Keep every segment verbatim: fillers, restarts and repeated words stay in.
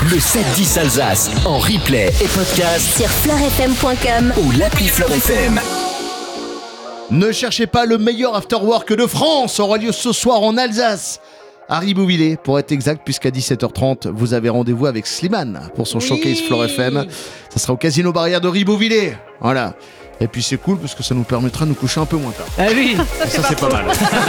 Le sept dix Alsace en replay et podcast sur fleur f m point com ou l'appli Fleur F M. Ne cherchez pas le meilleur afterwork de France, aura lieu ce soir en Alsace, à Ribeauvillé pour être exact, puisqu'à dix-sept heures trente vous avez rendez-vous avec Slimane pour son oui. showcase Fleur F M. Ça sera au Casino Barrière de Ribeauvillé. Voilà. Et puis c'est cool parce que ça nous permettra de nous coucher un peu moins tard. Ah oui, ça, ça c'est pas, pas mal.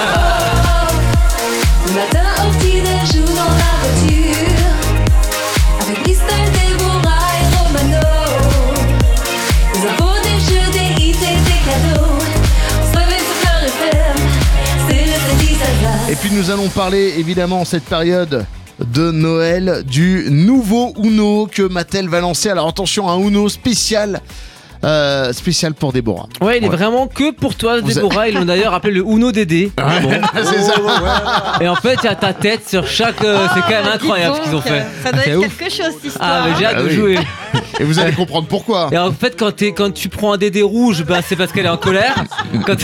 Matin au petit-déj ou dans la voiture, avec Christelle, Déborah et Romano. Des infos, des jeux, des hits et des cadeaux. On se réveille sur Fleur F M, c'est le sept dix Alsace. Et puis nous allons parler évidemment en cette période de Noël du nouveau Uno que Mattel va lancer. Alors attention, un Uno spécial. Euh, spécial pour Déborah. Ouais, il est ouais. vraiment que pour toi, Vous Déborah. A... Ils l'ont d'ailleurs appelé le Uno Dédé. Ouais, bon. C'est ça. Et en fait, il y a ta tête sur chaque. Euh, c'est quand même incroyable ce qu'ils ont fait. Ça doit c'est être ouf. quelque chose, cette histoire. Ah, mais j'ai hâte ah, de oui. jouer. Et vous allez comprendre pourquoi. Et en fait, quand, t'es, quand tu prends un Dédé rouge, bah, c'est parce qu'elle est en colère. Quand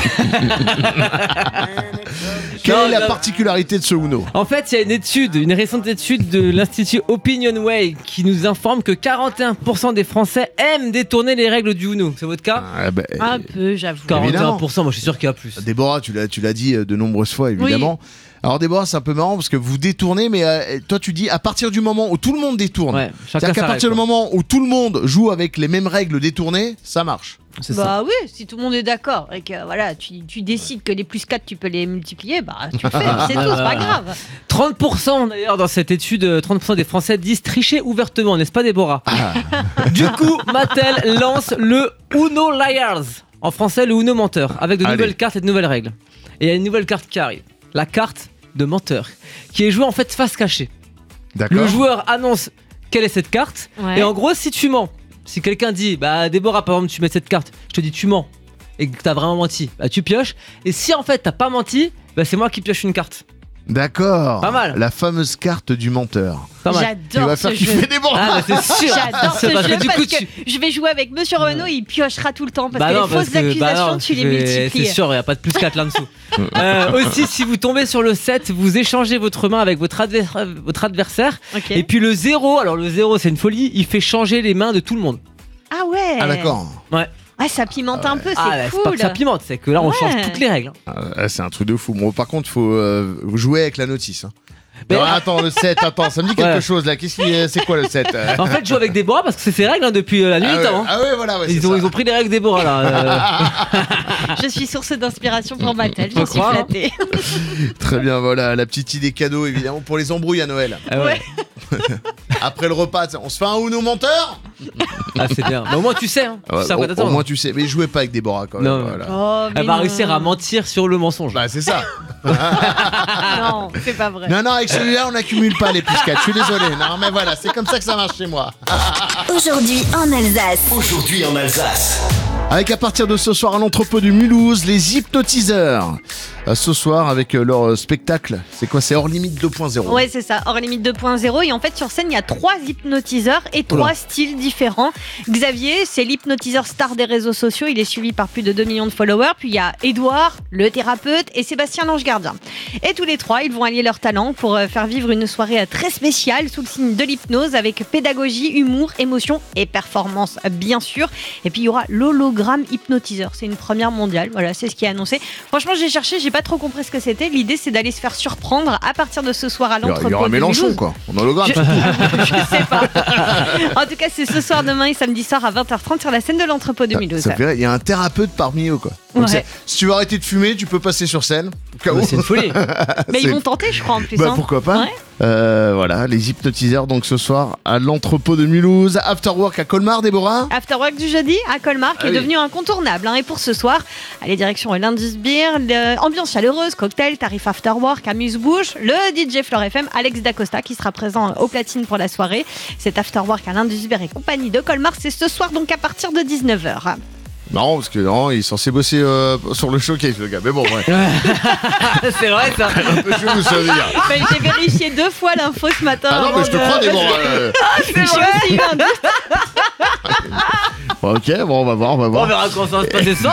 Quelle non, est la non. particularité de ce Uno ? En fait, il y a une étude, une récente étude de l'Institut Opinionway qui nous informe que quarante et un pour cent des Français aiment détourner les règles du Uno. C'est votre cas ? ah, bah, Un peu, j'avoue. quarante et un pour cent, moi je suis sûr qu'il y a plus. Déborah, tu l'as, tu l'as dit de nombreuses fois, évidemment. Oui. Alors Déborah, c'est un peu marrant parce que vous détournez, mais euh, toi tu dis à partir du moment où tout le monde détourne, ouais, c'est-à-dire qu'à partir du moment où tout le monde joue avec les mêmes règles détournées, ça marche. C'est bah ça. Oui, si tout le monde est d'accord et que voilà, tu, tu décides que les plus quatre tu peux les multiplier, bah tu le fais, c'est tout, c'est pas grave. trente pour cent d'ailleurs dans cette étude, trente pour cent des Français disent tricher ouvertement, n'est-ce pas Déborah ? Ah. Du coup, Mattel lance le Uno Liars, en français le Uno menteur, avec de Allez. nouvelles cartes et de nouvelles règles. Et il y a une nouvelle carte qui arrive, la carte de menteur, qui est jouée en fait face cachée. D'accord. Le joueur annonce quelle est cette carte, ouais. Et en gros si tu mens, si quelqu'un dit, bah Déborah par exemple tu mets cette carte, je te dis tu mens, et que t'as vraiment menti, bah tu pioches, et si en fait t'as pas menti, bah c'est moi qui pioche une carte. D'accord. Pas mal. La fameuse carte du menteur. Pas mal. J'adore tu vas ce faire jeu. Kiffer Déborah. Ah, bah c'est sûr. J'adore ce parce jeu que, du parce coup, que tu... je vais jouer avec Monsieur Renaud, il piochera tout le temps parce bah que non, les fausses parce que, accusations, bah non, tu les vais... multiplies. C'est sûr, il n'y a pas de plus quatre là-dessous. euh, aussi, si vous tombez sur le sept, vous échangez votre main avec votre, adver... votre adversaire. Okay. Et puis le zéro, alors le zéro c'est une folie, il fait changer les mains de tout le monde. Ah ouais. Ah d'accord. Ouais. Ah, ça pimente un peu, c'est ah, cool. C'est pas que ça pimente, c'est que là on ouais. change toutes les règles. Ah, c'est un truc de fou. Bon, par contre, il faut euh, jouer avec la notice. Hein. Mais non, attends, le sept, attends, ça me dit quelque ouais. chose là. Qu'est-ce qui, c'est quoi le sept ? En fait, je joue avec Déborah parce que c'est ses règles hein, depuis euh, la nuit ah ouais. avant. Ah ouais, voilà, ouais, ils, ont, ils ont pris les règles Déborah là. Euh... Je suis source d'inspiration pour Mattel, j'en suis flattée. Très bien, voilà, la petite idée cadeau évidemment pour les embrouilles à Noël. Ah ouais. Après le repas, on se fait un Uno menteur ? Ah c'est bien. Mais au moins tu sais. Hein. Ouais, tu sais au, au moins tu sais. Mais jouez pas avec Déborah quand même. Non. Voilà. Oh, elle va non. réussir à mentir sur le mensonge. Bah c'est ça. Non, c'est pas vrai. Non, non, avec celui-là on n'accumule pas les plus quatre. Je suis désolé. Non, mais voilà, c'est comme ça que ça marche chez moi. Aujourd'hui en Alsace. Aujourd'hui en Alsace. Avec à partir de ce soir à l'entrepôt de Mulhouse, les hypnotiseurs. Ce soir avec leur spectacle, c'est quoi ? C'est Hors Limite deux point zéro. Ouais, c'est ça, Hors Limite deux point zéro. Et en fait, sur scène, il y a trois hypnotiseurs et trois Oula. styles différents. Xavier, c'est l'hypnotiseur star des réseaux sociaux. Il est suivi par plus de deux millions de followers. Puis il y a Édouard, le thérapeute, et Sébastien l'ange gardien. Et tous les trois, ils vont allier leur talent pour faire vivre une soirée très spéciale sous le signe de l'hypnose avec pédagogie, humour, émotion et performance, bien sûr. Et puis il y aura l'hologramme hypnotiseur. C'est une première mondiale. Voilà, c'est ce qui est annoncé. Franchement, j'ai cherché, j'ai pas trop compris ce que c'était. L'idée, c'est d'aller se faire surprendre à partir de ce soir à l'entrepôt. Il y aura Mélenchon, quoi. On a l'hologramme. Je... je sais pas. En tout cas, c'est ce soir, demain et samedi soir à vingt heures trente sur la scène de l'entrepôt de Mulhouse. Il y a un thérapeute parmi eux, quoi. Donc ouais. Si tu veux arrêter de fumer, tu peux passer sur scène. Bah, c'est une folie. Mais ils vont tenter, je crois, en plus. Bah, hein. Pourquoi pas. Ouais. Euh, voilà, les hypnotiseurs, donc ce soir à l'entrepôt de Mulhouse. Afterwork à Colmar, Déborah. Afterwork du jeudi à Colmar, qui ah est oui. devenu incontournable. Hein. Et pour ce soir, allez, direction l'Indusbeer, ambiance chaleureuse, cocktail, tarif Afterwork, amuse-bouche, le D J Fleur F M, Alex Dacosta, qui sera présent au platine pour la soirée. Cet Afterwork à l'Indusbeer et compagnie de Colmar, c'est ce soir, donc à partir de dix-neuf heures. Non, parce que non, il est censé bosser euh, sur le showcase, le gars. Mais bon, ouais. C'est vrai, ça. Un peu chelou, ça veut dire. Bah, j'ai vérifié deux fois l'info ce matin. Ah non, mais je te de... crois, Déborah. Euh... Ah, c'est vrai. Ok, bon, on va voir, on va voir. On verra comment ça va se passer ce soir, du coup.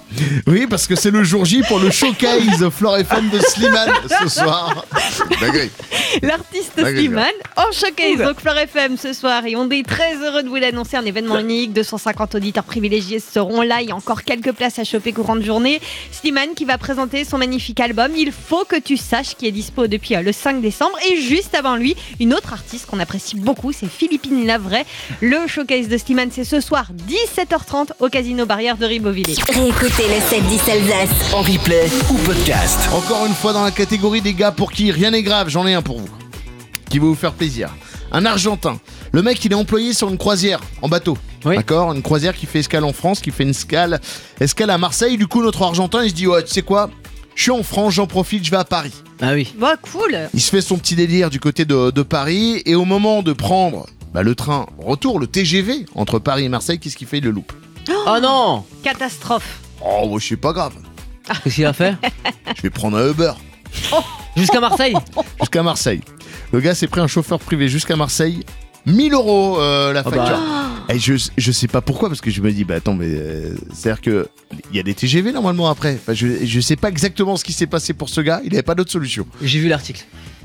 Oui, parce que c'est le jour J pour le showcase Flore F M de Slimane ce soir. Dinguerie. L'artiste Dinguerie, Slimane en showcase, donc Flore F M ce soir. Et on est très heureux de vous l'annoncer, un événement unique. deux cent cinquante auditeurs privilégiés seront là. Il y a encore quelques places à choper courant de journée. Slimane qui va présenter son magnifique album Il faut que tu saches, qui est dispo depuis euh, le cinq décembre. Et juste avant lui, une autre artiste qu'on apprécie beaucoup, c'est Philippine Lavray. Le showcase de Slimane, c'est ce soir dix-sept heures trente au Casino Barrière de Ribeauvillé. Réécoutez le sept dix Alsace. En replay ou podcast. Encore une fois dans la catégorie des gars pour qui rien n'est grave, j'en ai un pour vous. Qui va vous faire plaisir. Un Argentin. Le mec, il est employé sur une croisière, en bateau. Oui. D'accord, une croisière qui fait escale en France, qui fait une escale, escale à Marseille. Du coup, notre Argentin, il se dit, ouais, tu sais quoi, je suis en France, j'en profite, je vais à Paris. Ah oui. Bah cool. Il se fait son petit délire du côté de, de Paris. Et au moment de prendre bah, le train retour, le T G V, entre Paris et Marseille, qu'est-ce qu'il fait? Il le loupe. Oh non. Catastrophe. Oh, bah, c'est pas grave. Qu'est-ce qu'il a fait? Je vais prendre un Uber Jusqu'à Marseille. jusqu'à Marseille. Le gars s'est pris un chauffeur privé jusqu'à Marseille. mille euros euh, la Oh facture. bah. Et je, je sais pas pourquoi, parce que je me dis, bah attends, mais euh, c'est-à-dire que il y a des T G V normalement après. Enfin, je, je sais pas exactement ce qui s'est passé pour ce gars, il avait pas d'autre solution. J'ai vu l'article.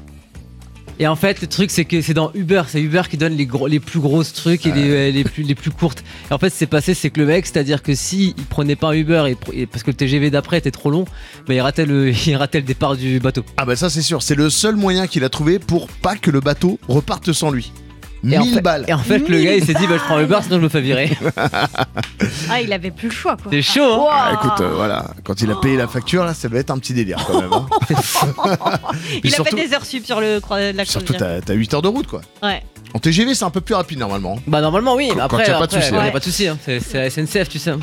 Et en fait, le truc, c'est que c'est dans Uber. C'est Uber qui donne les, gros, les plus grosses trucs et les, euh, les, plus, les plus courtes. Et en fait, ce qui s'est passé, c'est que le mec, c'est-à-dire que si il prenait pas un Uber et, et parce que le T G V d'après était trop long, bah, il, ratait le, il ratait le départ du bateau. Ah bah ça c'est sûr, c'est le seul moyen qu'il a trouvé pour pas que le bateau reparte sans lui. Et en mille fait, balles. Et en fait, le gars, il s'est dit, bah, je prends Uber, sinon je me fais virer. Ah, il avait plus le choix quoi. C'est chaud, hein. Wow. Ah, écoute, euh, voilà, quand il a payé la facture, là, ça va être un petit délire quand même. Hein. Il Puis a surtout, fait des heures sup sur le cro- la surtout croisière. t'as, t'as huit heures de route quoi. Ouais. En T G V, c'est un peu plus rapide normalement. Bah, normalement, oui. Quand- Mais quand après, y a pas de après, souci, ouais, hein. y a pas de souci. Hein. C'est, c'est la S N C F, tu sais.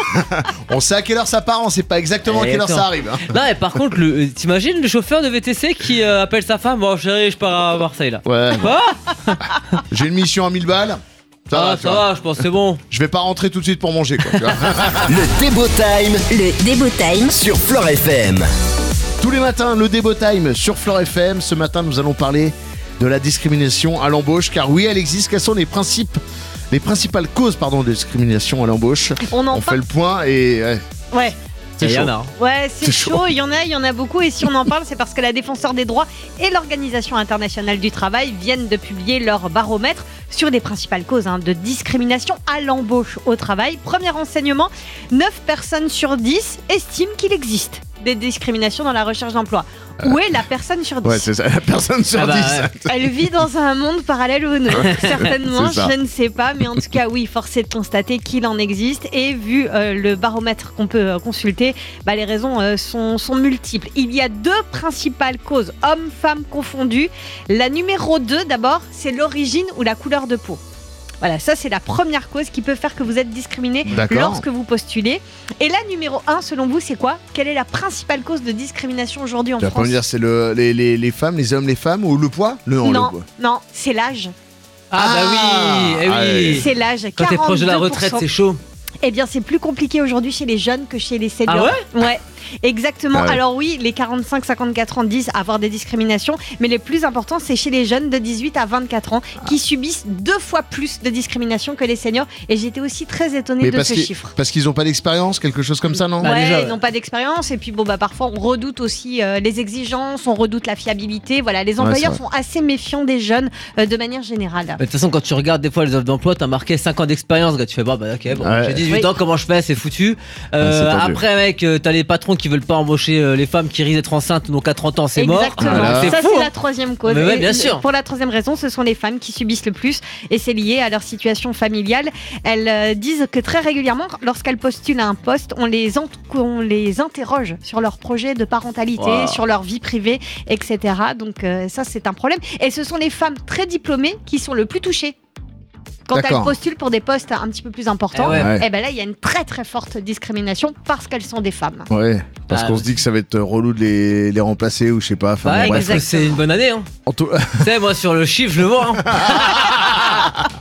On sait à quelle heure ça part, on sait pas exactement à quelle heure Attends. ça arrive. Hein. Non, mais par contre, le, t'imagines le chauffeur de V T C qui euh, appelle sa femme, bon chérie, je pars à Marseille là. Ouais, Quoi? j'ai une mission à mille balles. Ça Ah, va, tu ça vois. va, je pense que c'est bon. Je vais pas rentrer tout de suite pour manger quoi. Tu vois. Le Débo Time Le Débo Time sur Flore F M. Tous les matins, le Débo Time sur Flore F M. Ce matin, nous allons parler de la discrimination à l'embauche, car oui, elle existe. Quels sont les principes, les principales causes, pardon, de discrimination à l'embauche? On en On fait parle. le point et ouais, Ouais. c'est Il y en chaud. a. hein. Ouais, c'est C'est chaud. chaud. Il y en a, il y en a beaucoup. Et si on en parle, c'est parce que la Défenseure des droits et l'Organisation internationale du travail viennent de publier leur baromètre sur les principales causes hein, de discrimination à l'embauche au travail. Premier renseignement, neuf personnes sur dix estiment qu'il existe des discriminations dans la recherche d'emploi. Où est la personne sur dix? Ouais, c'est ça, la personne sur Ah bah, dix. Elle vit dans un monde parallèle ou non? Certainement, C'est ça. je ne sais pas, mais en tout cas, oui, force est de constater qu'il en existe. Et vu euh, le baromètre qu'on peut euh, consulter, bah, les raisons euh, sont, sont multiples. Il y a deux principales causes, hommes-femmes confondus. La numéro deux, d'abord, c'est l'origine ou la couleur de peau. Voilà, ça c'est la première cause qui peut faire que vous êtes discriminé D'accord. lorsque vous postulez. Et la numéro un, selon vous, c'est quoi? Quelle est la principale cause de discrimination aujourd'hui en Tu vas pas France? me dire c'est le, les, les, les femmes, les hommes, les femmes ou le poids? Le, non, Non, le poids. non, c'est l'âge. Ah, bah oui, eh Ah, oui. ouais. C'est l'âge. Quand t'es proche de la quarante-deux retraite, pour cent. c'est chaud. Eh bien, c'est plus compliqué aujourd'hui chez les jeunes que chez les seniors. Ah ouais exactement. Ah ouais. Alors oui, les quarante-cinq à cinquante-quatre ans disent avoir des discriminations, mais le plus important, c'est chez les jeunes de dix-huit à vingt-quatre ans qui subissent deux fois plus de discrimination que les seniors. Et j'étais aussi très étonnée Mais de parce ce qu'ils- chiffre. parce qu'ils ont pas d'expérience, quelque chose comme ça, non? Bah, ouais, déjà, ouais. ils n'ont pas d'expérience et puis bon bah parfois on redoute aussi euh, les exigences, on redoute la fiabilité. Voilà, les Ouais, employeurs c'est sont assez méfiants des jeunes euh, de manière générale. Bah, De toute façon, quand tu regardes des fois les offres d'emploi, t'as marqué cinq ans d'expérience, gars. Tu fais, bah, bah ok, bon, Ouais. j'ai dix-huit Oui. ans, comment je fais? C'est foutu. Euh, Ouais, c'est tendu. après, mec, euh, t'as les patrons qui veulent pas embaucher euh, les femmes qui risquent d'être enceintes, donc à trente ans, c'est mort. Exactement. Voilà. C'est Ça, fou, c'est hein. la troisième cause. Mais ouais, Et bien le- sûr. Pour la troisième raison, ce sont les femmes qui subissent le plus et c'est lié à leur situation familiale. Elles euh, disent que très régulièrement, lorsqu'elles postulent à un poste, on les, en- on les interroge sur leur projet de parentalité, Wow. sur leur vie privée, et cetera. Donc euh, ça, c'est un problème. Et ce sont les femmes très diplômées qui sont le plus touchées. Quand elles D'accord. postulent pour des postes un petit peu plus importants, Eh ouais. Ouais. et ben là, il y a une très très forte discrimination parce qu'elles sont des femmes. Ouais, parce Ah, qu'on ouais. se dit que ça va être relou de les, les remplacer ou je sais pas. Enfin, Ouais, bon, bref. parce que c'est une bonne année. Hein. En tout- Tu sais, moi, sur le chiffre, je le vois. Hein.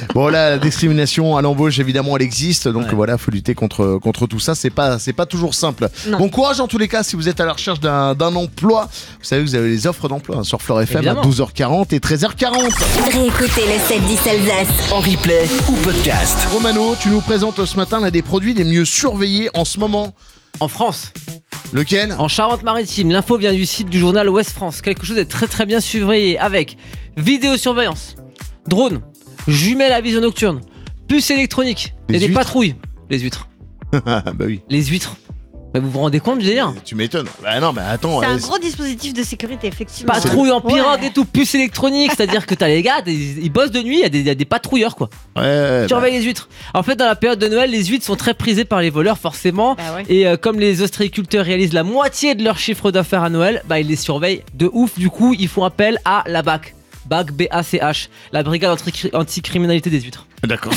Bon là, la discrimination à l'embauche, évidemment, elle existe. Donc Ouais. voilà, faut lutter contre, contre tout ça. C'est pas, c'est pas toujours simple. Non. Bon courage en tous les cas si vous êtes à la recherche d'un, d'un emploi. Vous savez que vous avez les offres d'emploi hein, sur Flore F M Évidemment. à douze heures quarante et treize heures quarante. Réécoutez le sept dix Alsace. En replay ou podcast. Romano, tu nous présentes ce matin l'un des produits les mieux surveillés en ce moment. En France, Lequel? en Charente-Maritime, l'info vient du site du journal Ouest France. Quelque chose est très très bien surveillé avec vidéosurveillance, drone, jumelles à vision nocturne, puces électroniques Les et des huîtres. patrouilles. Les huîtres. Ah bah oui. Les huîtres. Mais vous vous rendez compte du délire? Tu m'étonnes. Bah non, mais attends. C'est un euh, gros dispositif de sécurité, effectivement. Patrouille en pirogue Ouais. et tout, puces électroniques, c'est-à-dire que t'as les gars, des- ils bossent de nuit, il y a des- il y, a des patrouilleurs quoi. Ouais, ouais, bah, Surveille les huîtres. En fait, dans la période de Noël, les huîtres sont très prisées par les voleurs, forcément. Bah ouais. Et euh, comme les ostréiculteurs réalisent la moitié de leur chiffre d'affaires à Noël, bah ils les surveillent de ouf. Du coup, ils font appel à la B A C. B A C, B A C H, la brigade anti- anticriminalité des huîtres. D'accord.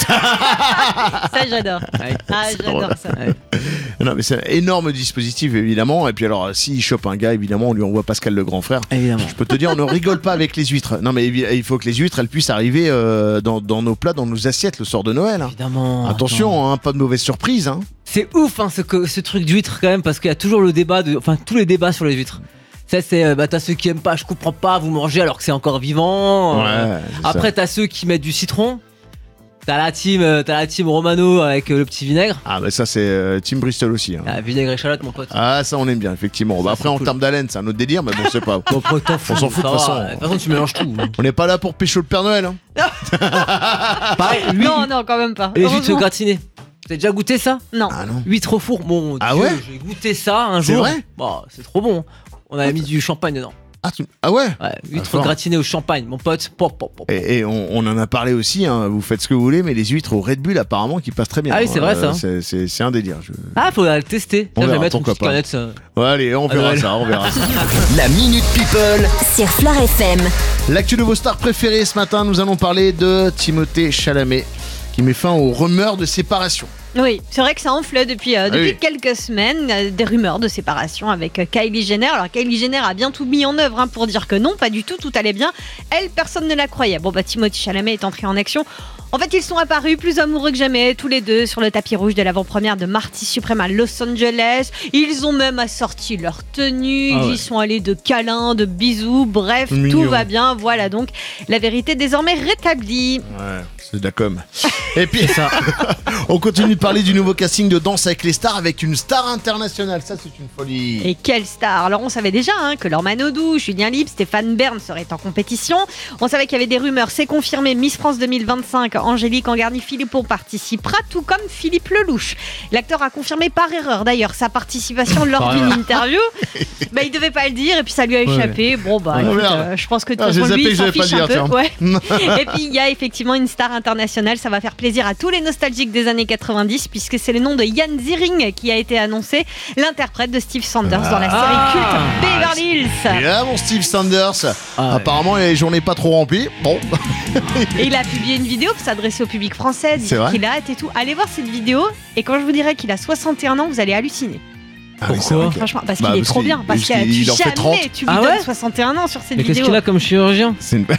Ça, j'adore. Ouais. Ah, j'adore drôle. ça. Ouais. Non, mais c'est un énorme dispositif, évidemment. Et puis alors, s'il chope un gars, évidemment, on lui envoie Pascal le grand frère. Évidemment. Je peux te dire, on ne rigole pas avec les huîtres. Non, mais évi- il faut que les huîtres, elles puissent arriver euh, dans, dans nos plats, dans nos assiettes le soir de Noël. hein. Évidemment. Attention, hein, pas de mauvaise surprise. Hein. C'est ouf hein, ce, co- ce truc d'huîtres quand même, parce qu'il y a toujours le débat, de, enfin tous les débats sur les huîtres. Ça c'est, euh, bah t'as ceux qui aiment pas, je comprends pas, vous mangez alors que c'est encore vivant. Euh, Ouais, c'est Après t'as ceux qui mettent du citron. T'as la team, euh, t'as la team Romano avec euh, le petit vinaigre. Ah, bah ça, c'est euh, Team Bristol aussi. hein. Ah, vinaigre échalote mon pote. Ah, ça, on aime bien, effectivement. Bah, Ça, après, c'est en cool. termes d'haleine, c'est un autre délire, mais bon, c'est pas. Bon, après, t'en fous, On s'en fout, ça de toute va. façon. De toute façon tu mélanges tout. On n'est pas là pour pécho le Père Noël. Hein. Pareil, lui, Non, non, quand même pas. et les huîtres Heureusement. gratinées. T'as déjà goûté ça? Non. Ah non. Huîtres au four, mon Ah Dieu, ouais j'ai goûté ça un C'est jour. vrai Bah, c'est trop bon. On avait mis du champagne dedans. Ah, tu- ah ouais. Ouais, huîtres fort. gratinées au champagne, mon pote. Pop, pop, pop. Et, et on, on en a parlé aussi, hein, vous faites ce que vous voulez, mais les huîtres au Red Bull, apparemment, qui passent très bien. Ah oui, c'est vrai, ça. C'est, c'est- c'est un délire. je- Ah, faudra le tester. On Tiens, je verra, vais mettre une pourquoi petite pas. canette. Ça. Ouais, allez, on verra Noël. ça, on verra ça. La Minute People. Sur Flore F M. L'actu de vos stars préférées ce matin, nous allons parler de Timothée Chalamet, qui met fin aux rumeurs de séparation. Oui, c'est vrai que ça enflait depuis, euh, Ah depuis oui. quelques semaines, euh, des rumeurs de séparation avec euh, Kylie Jenner. Alors Kylie Jenner a bien tout mis en œuvre hein, pour dire que non, pas du tout, tout allait bien. Elle, personne ne la croyait. Bon bah Timothée Chalamet est entré en action. En fait, ils sont apparus plus amoureux que jamais, tous les deux, sur le tapis rouge de l'avant-première de Marty Supreme à Los Angeles. Ils ont même assorti leur tenue, Ah ils ouais. y sont allés de câlins, de bisous, bref, Mignon. tout va bien. Voilà donc la vérité désormais rétablie. Ouais, c'est de la com. Et puis, C'est ça. on continue de parler du nouveau casting de Danse avec les stars avec une star internationale. Ça, c'est une folie. Et quelle star! Alors on savait déjà hein, que Laure Manodou, Julien Libre, Stéphane Bern seraient en compétition. On savait qu'il y avait des rumeurs, c'est confirmé. Miss France deux mille vingt-cinq, Angélique Angarny-Philippon participera, tout comme Philippe Lelouch. L'acteur a confirmé par erreur d'ailleurs sa participation lors Par d'une erreur. interview. Bah, il devait pas le dire et puis ça lui a échapé. Bon bah Ouais, écoute, merde. euh, je pense que de Ah, toute j'ai façon zappé lui que il s'en j'allais pas fiche le un dire, peu. tiens. Ouais. Et puis il y a effectivement une star internationale, ça va faire plaisir à tous les nostalgiques des années quatre-vingt-dix puisque c'est le nom de Yann Ziering qui a été annoncé, l'interprète de Steve Sanders dans la série Ah. culte Beverly Hills. Et là, mon Steve Sanders, Ah ouais. apparemment, il y a les journées pas trop remplies. Bon, Et il a publié une vidéo pour s'adresser au public français, C'est vrai qu'il a hâte et tout. Allez voir cette vidéo et quand je vous dirai qu'il a soixante et un ans, vous allez halluciner. Ah oui, Pourquoi c'est vrai que- Franchement, parce Bah, qu'il est parce trop qu'il- bien. Parce parce que qu'il tu en fait trente. jamais tu lui Ah donnes ouais soixante et un ans sur cette Mais qu'est-ce vidéo. qu'il a comme chirurgien? c'est une...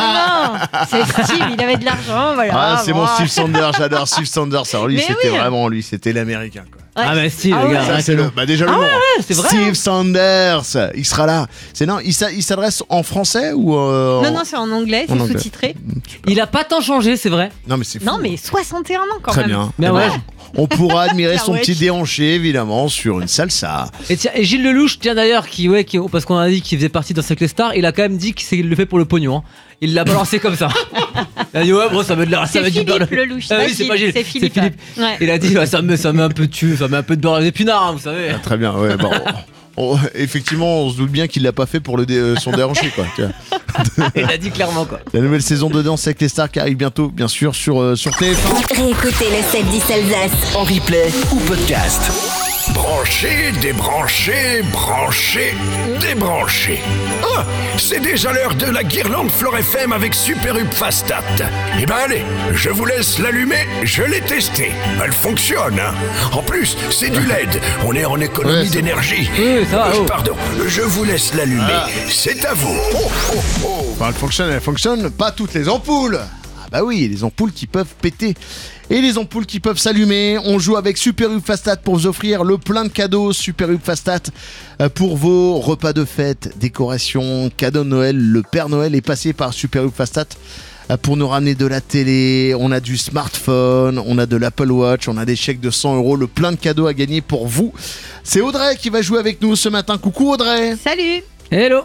Ah non, c'est Steve, il avait de l'argent, voilà. Ah, c'est bon. mon Steve Sanders, j'adore Steve Sanders. Alors lui, Mais c'était oui. vraiment lui, c'était l'américain. Quoi. Ouais. Ah, bah, Steve, Ah le ouais. gars. Ça, arrête c'est le le, nom. bah déjà le Ah nom. ouais, c'est vrai, Steve hein. Sanders, il sera là. C'est non, il s'a- il s'adresse en français ou euh, Non, en- non, c'est en anglais, En c'est anglais. sous-titré. Il a pas tant changé, c'est vrai. Non, mais c'est fou. Non, mais soixante et un ans quand Très même. bien. Mais Eh ouais. ben, on pourra admirer son Clarouette. petit déhanché, évidemment, sur une salsa. Et, tiens, et Gilles Lelouch, tiens d'ailleurs, qui, ouais, qui, parce qu'on a dit qu'il faisait partie dans Avec les stars, il a quand même dit qu'il le fait pour le pognon. Hein. Il l'a balancé comme ça. Il a dit ouais, bon, ça veut de la, ça C'est veut du Philippe beurre. Lelouch. Ah oui, c'est pas Gilles, C'est Philippe. c'est Philippe. Ouais. Il a dit ouais, ça me, ça met un peu de tu, ça met un peu de beurre d'épinard, hein, vous savez. Très bien, ouais. Bon, on- effectivement, on se doute bien qu'il l'a pas fait pour le dé- euh, son déhanché, quoi. Tu vois. Il a dit clairement quoi. La nouvelle saison de Danse avec les stars qui arrive bientôt, bien sûr, sur, euh, sur T F un. Réécoutez le sept dix Alsace. En replay ou podcast. Brancher, débrancher, brancher, débrancher. Ah, c'est déjà l'heure de la guirlande Flore F M avec Super Up Fastat. Eh ben allez, je vous laisse l'allumer, je l'ai testé. Elle fonctionne, hein. En plus, c'est du L E D, on est en économie Ouais, c'est- d'énergie. Oui, ça va, Euh, oh. Pardon, je vous laisse l'allumer, Ah. c'est à vous. Oh, oh, oh. Enfin, elle fonctionne, elle fonctionne, pas toutes les ampoules. Ah bah oui, les ampoules qui peuvent péter. Et les ampoules qui peuvent s'allumer. On joue avec Superub Fastat pour vous offrir le plein de cadeaux. Superub Fastat euh, pour vos repas de fête, décorations, cadeaux de Noël. Le Père Noël est passé par Superub Fastat euh, pour nous ramener de la télé. On a du smartphone, on a de l'Apple Watch, on a des chèques de cent euros. Le plein de cadeaux à gagner pour vous. C'est Audrey qui va jouer avec nous ce matin. Coucou Audrey. Salut. Hello.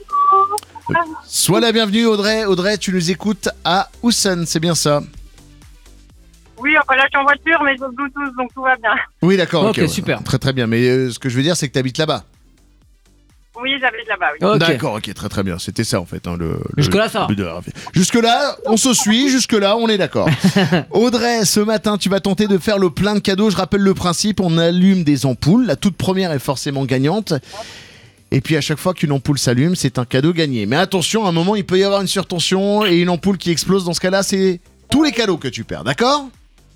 Sois la bienvenue Audrey. Audrey, tu nous écoutes à Housson, c'est bien ça? Oui, enfin là je suis en voiture, mais j'ai le Bluetooth, donc tout va bien. Oui, d'accord. Ok, ouais. super. Très très bien. Mais euh, ce que je veux dire, c'est que tu habites là-bas. Oui, j'habite là-bas, oui. Ok. D'accord, ok, très très bien. C'était ça en fait. Hein, le, le- Jusque-là, ça va. le but de la- Jusque-là, on se suit. Jusque-là, on est d'accord. Audrey, ce matin, tu vas tenter de faire le plein de cadeaux. Je rappelle le principe, on allume des ampoules. La toute première est forcément gagnante. Et puis à chaque fois qu'une ampoule s'allume, c'est un cadeau gagné. Mais attention, à un moment, il peut y avoir une surtension et une ampoule qui explose. Dans ce cas-là, c'est tous les cadeaux que tu perds, d'accord?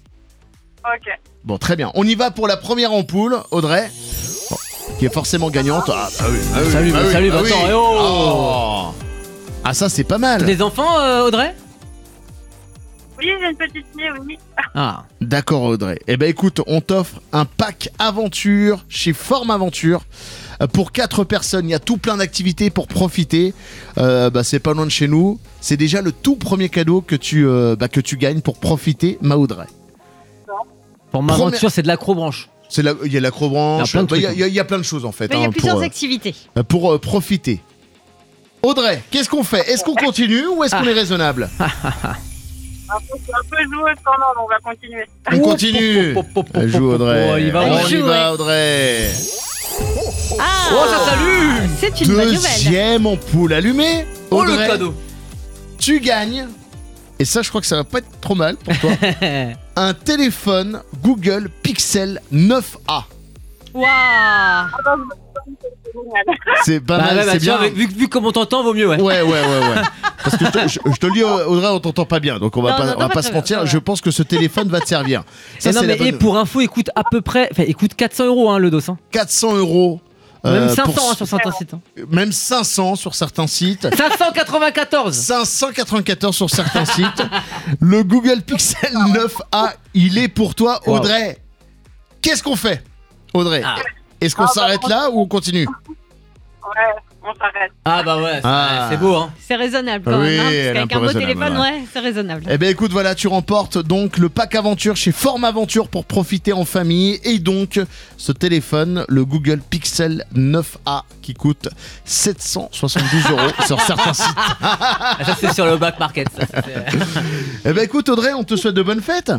Ok. Bon, très bien. On y va pour la première ampoule, Audrey. Bon, qui est forcément gagnante. Ah, bah oui, bah oui, Salut, bah bah oui, salut, bah bah oui. attends, eh oh. Oh. Ah, ça, c'est pas mal. Des enfants, euh, Audrey? Oui, j'ai une petite fille, oui. Ah. D'accord, Audrey. Eh ben, écoute, on t'offre un pack aventure chez Forme Aventure. Euh, Pour quatre personnes, il y a tout plein d'activités pour profiter. Euh, bah, c'est pas loin de chez nous. C'est déjà le tout premier cadeau que tu, euh, bah, que tu gagnes pour profiter, ma Audrey. Pour ma Première- aventure, c'est de l'acrobranche. C'est la- Il y a l'acrobranche, Il y a plein de bah, il y, a- trucs. il y a- il y a plein de choses en fait. Mais il y hein, a plusieurs pour, euh, activités. pour euh, profiter. Audrey, qu'est-ce qu'on fait? Est-ce qu'on continue ou est-ce qu'on est raisonnable? Un peu, un peu joueuse quand même, on va continuer. On continue. Pop, pop, pop, pop, Joue pop, Audrey. pop, il va, On on y joue, va ouais. Audrey. Ah, Oh, ça s'allume. c'est une bonne nouvelle. Deuxième ampoule allumée. Oh, le Audrey, cadeau. tu gagnes. Et ça, je crois que ça va pas être trop mal pour toi. Un téléphone Google Pixel neuf A. Waouh. C'est pas Bah, mal, ouais, bah, c'est tu bien. vois, avec- vu, vu comme on t'entend, vaut mieux, ouais. Ouais, ouais, ouais, ouais. Parce que je te, je- je te le dis, Audrey, on t'entend pas bien, donc on va Non, on pas, on t'entend va pas pas très se bien, mentir. ça va. Je pense que ce téléphone va te servir. Ça, Et non, c'est la mais et bonne- pour info, écoute à peu près, enfin, écoute quatre cents euros hein, le dos. Hein. quatre cents euros. Même euh, cinq cents pour- hein, sur certains sites. Hein. Même cinq cents sur certains sites. cinq cent quatre-vingt-quatorze. cinq cent quatre-vingt-quatorze sur certains sites. Le Google Pixel neuf A, il est pour toi, Wow. Audrey. Qu'est-ce qu'on fait, Audrey? Ah. Est-ce qu'on Ah, bah, s'arrête là ou on continue? Ouais, on s'arrête. Ah bah ouais, c'est Ah. c'est beau hein. C'est raisonnable quand Oui, même. Hein, parce elle est un qu'avec peu un beau raisonnable, téléphone, ouais. ouais, c'est raisonnable. Eh ben écoute, voilà, tu remportes donc le pack aventure chez Forme Aventure pour profiter en famille et donc ce téléphone, le Google Pixel neuf A qui coûte sept cent soixante-douze euros sur certains sites. Ah, ça c'est sur le back market. Ça, ça, c'est- Eh ben écoute Audrey, on te souhaite de bonnes fêtes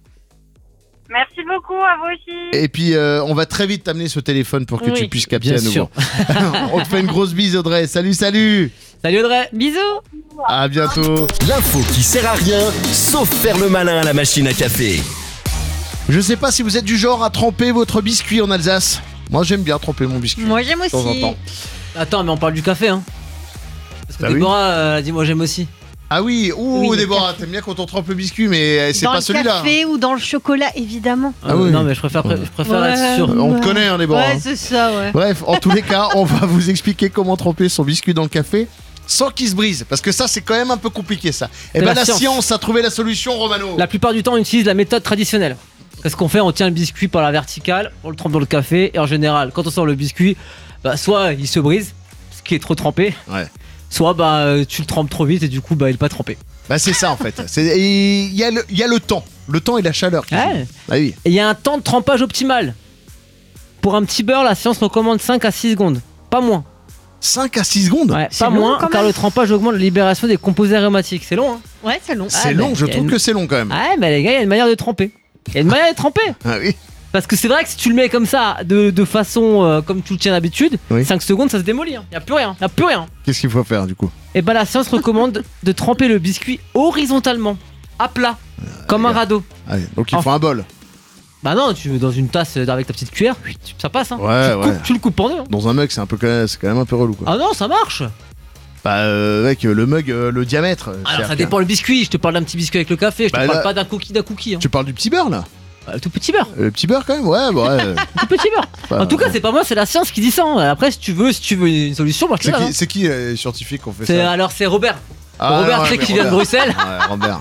Merci beaucoup, à vous aussi. et puis euh, on va très vite t'amener ce téléphone pour que Oui. tu puisses capter Bien à nouveau. sûr. On te fait une grosse bise Audrey, salut salut, Salut Audrey. Bisous. à bientôt. L'info qui sert à rien, sauf faire le malin à la machine à café. Je sais pas si vous êtes du genre à tremper votre biscuit en Alsace. Moi j'aime bien tremper mon biscuit. Moi j'aime de temps en aussi. temps. Attends, mais on parle du café hein. Parce que Bah oui. Déborah euh, a dit moi j'aime aussi. Ah oui, ouh Oui, le Déborah, t'aimes bien quand on trempe le biscuit mais euh, c'est Dans pas le celui-là. café ou dans le chocolat, évidemment. Ah oui. Non mais je préfère, je préfère Ouais. être sûr. On te connaît hein Déborah. Ouais, c'est ça, ouais. Bref, en tous les cas, on va vous expliquer comment tremper son biscuit dans le café sans qu'il se brise. Parce que ça, c'est quand même un peu compliqué, ça. Et C'est ben la la science. science a trouvé la solution, Romano. La plupart du temps, on utilise la méthode traditionnelle. Qu'est-ce qu'on fait? On tient le biscuit par la verticale, on le trempe dans le café, et en général, quand on sort le biscuit, bah, soit il se brise, ce qui est trop trempé, Ouais. soit bah, euh, tu le trempes trop vite et du coup, bah, il est pas trempé. Bah c'est ça en fait. C'est- et Il y, a le- il y a le temps. Le temps et la chaleur. qui Ouais. jouent. Bah oui. Et il y a un temps de trempage optimal. Pour un petit beurre, la science recommande cinq à six secondes. Pas moins. cinq à six secondes. Ouais, C'est pas long, moins, quand car même. le trempage augmente la libération des composés aromatiques. C'est long, hein? Ouais, c'est long. C'est Ah, long, bah, je il y a trouve une- que c'est long quand même. Ouais, mais les gars, il y a une manière de tremper. Il y a une manière de tremper. Ah oui. Parce que c'est vrai que si tu le mets comme ça, de, de façon euh, comme tu le tiens d'habitude, Oui. cinq secondes, ça se démolit. Il n'y a plus rien. Il a plus rien. Qu'est-ce qu'il faut faire du coup? Et bah la science recommande de tremper le biscuit horizontalement, à plat, comme un radeau. Allez, donc il faut Enfin. un bol. Bah non, tu mets dans une tasse avec ta petite cuillère, ça passe. Hein. Ouais, tu, le ouais. coupes, tu le coupes pour deux. hein. Dans un mug, c'est un peu quand même, c'est quand même un peu relou quoi. Ah non, ça marche. Bah euh, avec euh, le mug, euh, le diamètre. euh, Alors c'est-à-dire ça que- dépend le biscuit. Je te parle d'un petit biscuit avec le café. Je te Bah, parle là- pas d'un cookie d'un cookie. Hein. Tu parles du petit beurre là? Bah, le tout petit beurre. Le petit beurre quand même? Ouais, bah, ouais. Tout petit beurre. Bah, En tout cas, c'est pas moi, c'est la science qui dit ça. hein. Après, si tu veux, si tu veux une solution, moi je te c'est la donne, qui, hein. c'est qui euh, les scientifiques qui ont fait C'est- ça? Alors c'est Robert. Ah, Robert, non, tu sais, mais qui vient de Robert. Bruxelles. Ouais, Robert.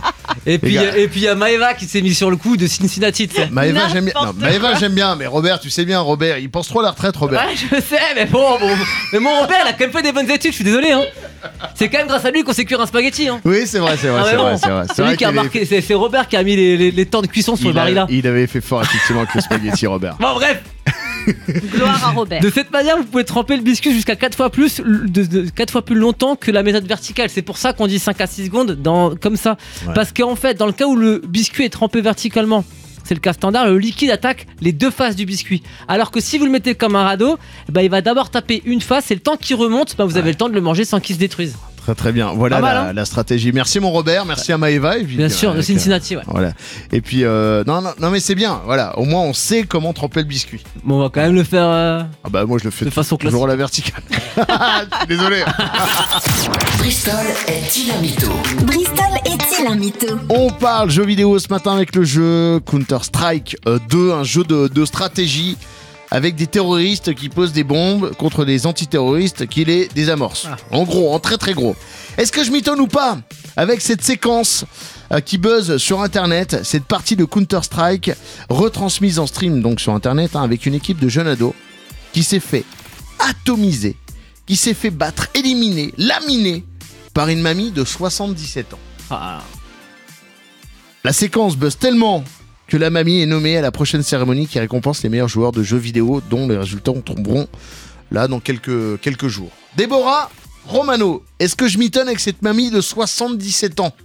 Et puis, gars. et puis il y a Maeva qui s'est mis sur le coup de Cincinnati, tu sais. Maëva, j'aime bien. Non, N'importe Maëva, j'aime bien, mais Robert, tu sais bien, Robert, il pense trop à la retraite, Robert. Ouais, je sais, mais bon, bon, mais mon Robert, il a quand même fait des bonnes études, je suis désolé. Hein. C'est quand même grâce à lui qu'on sait cuire un spaghetti. Hein. Oui, c'est vrai, c'est vrai, Ah, c'est mais vrai, bon, c'est vrai. C'est vrai lui qui a qu'il avait marqué, c'est, c'est Robert qui a mis les, les, les temps de cuisson sur Il, le baril a- là. il avait fait fort effectivement avec le spaghetti, Robert. Bon, bref, Gloire à Robert. de cette manière, vous pouvez tremper le biscuit jusqu'à quatre fois plus, de, de- quatre fois plus longtemps que la méthode verticale. C'est pour ça qu'on dit cinq à six secondes dans, comme ça. Ouais. Parce qu'en fait, dans le cas où le biscuit est trempé verticalement, c'est le cas standard, le liquide attaque les deux faces du biscuit. Alors que si vous le mettez comme un radeau, bah, il va d'abord taper une face et le temps qu'il remonte, bah, vous avez le temps de le manger sans qu'il se détruise. Très très bien. Voilà Pas mal, la, hein. la stratégie. Merci mon Robert, merci à Maëva. Et puis, Bien euh, sûr, de avec, Cincinnati, ouais. euh, voilà. Et puis euh, non, non non mais c'est bien. Voilà, au moins on sait comment tremper le biscuit. Bon, on va quand même le faire. euh, Ah bah moi je le fais De façon toujours à classique. la verticale. Je suis désolé. Bristol est-il un mytho? Bristol est-il un mytho? On parle jeux vidéo ce matin avec le jeu Counter-Strike euh, deux, un jeu de, de stratégie avec des terroristes qui posent des bombes contre des antiterroristes qui les désamorcent. Ah. En gros, en très très gros. Est-ce que je m'étonne ou pas avec cette séquence euh, qui buzz sur internet, cette partie de Counter-Strike retransmise en stream donc sur internet hein, avec une équipe de jeunes ados qui s'est fait atomiser, qui s'est fait battre, éliminer, laminer par une mamie de soixante-dix-sept ans. Ah, La séquence buzz tellement que la mamie est nommée à la prochaine cérémonie qui récompense les meilleurs joueurs de jeux vidéo dont les résultats tomberont là dans quelques, quelques jours. Déborah Romano, est-ce que je m'étonne avec cette mamie de soixante-dix-sept ans?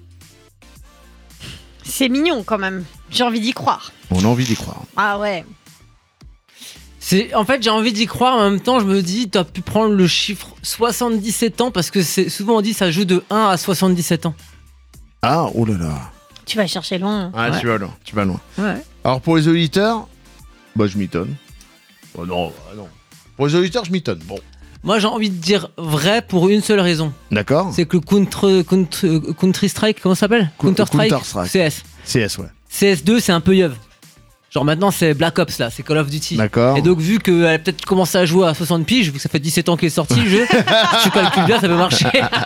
C'est mignon quand même. J'ai envie d'y croire. On a envie d'y croire. Ah ouais. c'est, en fait, j'ai envie d'y croire, en même temps, je me dis, t'as pu prendre le chiffre soixante-dix-sept ans parce que c'est, souvent on dit ça joue de un à soixante-dix-sept ans. Ah, oh là là. Tu vas chercher loin. Ah, Ouais. tu vas loin, tu vas loin. Ouais. Alors pour les auditeurs, bah je m'étonne. Oh non, bah non. Pour les auditeurs, je m'étonne. Bon, Moi, j'ai envie de dire vrai pour une seule raison. d'accord. C'est que le Counter, Counter, Counter Strike, comment ça s'appelle Cou- Counter Strike, Counter-Strike. C S. C S, ouais. C S deux, c'est un peu yeuve. Genre maintenant, c'est Black Ops là, c'est Call of Duty. D'accord. Et donc, vu qu'elle a peut-être commencé à jouer à soixante piges, vu que ça fait dix-sept ans qu'il est sorti le jeu, si tu calcules bien, ça peut marcher.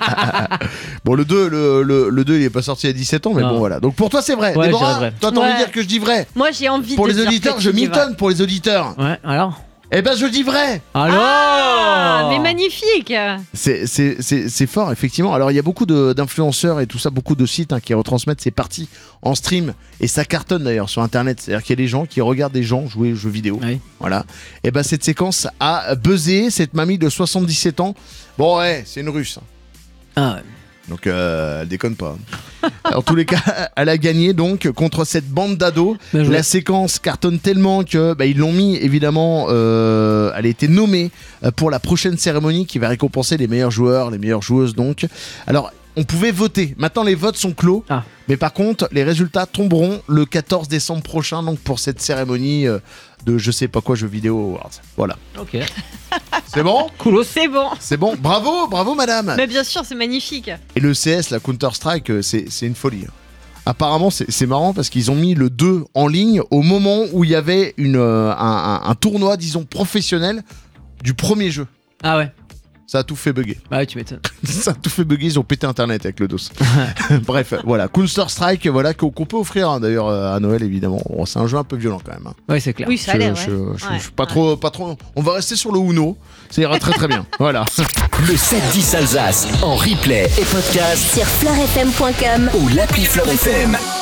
Bon, le deux, le, le, le deux, il est pas sorti il y a dix-sept ans, mais Non. bon, voilà. Donc pour toi, c'est vrai. Ouais, Déborah, je dirais vrai. toi, t'as envie de Ouais. dire que je dis vrai. Moi j'ai envie Pour de les dire auditeurs, que je tu y vas. m'étonne pour les auditeurs. Ouais, alors Eh ben, je dis vrai. Alors Ah, mais magnifique. C'est, c'est, c'est, c'est fort, effectivement. Alors, il y a beaucoup de, d'influenceurs et tout ça, beaucoup de sites hein, qui retransmettent ces parties en stream. Et ça cartonne d'ailleurs sur Internet. C'est-à-dire qu'il y a des gens qui regardent des gens jouer aux jeux vidéo. Oui. Voilà. Et ben, cette séquence a buzzé cette mamie de soixante-dix-sept ans. Bon, ouais, c'est une russe. Ah ouais. Donc, euh, elle déconne pas. En tous les cas, elle a gagné donc contre cette bande d'ados. Bien joué. La séquence cartonne tellement que bah, ils l'ont mis évidemment. Euh, elle a été nommée euh, pour la prochaine cérémonie qui va récompenser les meilleurs joueurs, les meilleures joueuses donc. Alors, on pouvait voter. Maintenant, les votes sont clos. Ah. Mais par contre, les résultats tomberont le quatorze décembre prochain donc pour cette cérémonie euh, de je sais pas quoi jeux vidéo awards. Voilà. Ok. C'est bon? Coolos. C'est bon. C'est bon. Bravo, bravo madame. Mais bien sûr, c'est magnifique. Et le C S, la Counter-Strike, euh, c'est, c'est une folie. Apparemment, c'est, c'est marrant parce qu'ils ont mis le deux en ligne au moment où il y avait une, euh, un, un- un tournoi, disons, professionnel du premier jeu. Ah ouais. Ça a tout fait bugger. Bah ouais, tu m'étonnes. Ça a tout fait bugger, ils ont pété Internet avec le dos. Bref, voilà. Counter-Strike, voilà, qu'on, qu'on peut offrir hein, d'ailleurs euh, à Noël, évidemment. Bon, c'est un jeu un peu violent quand même. hein. Ouais, c'est clair. Oui, ça a Je- l'air. je, ouais. je- Ouais. je suis pas trop, pas trop. On va rester sur le Uno. Ça ira très très bien. Voilà. Le sept dix Alsace en replay et podcast Sur fleur f m point com ou l'appli Fleur F M.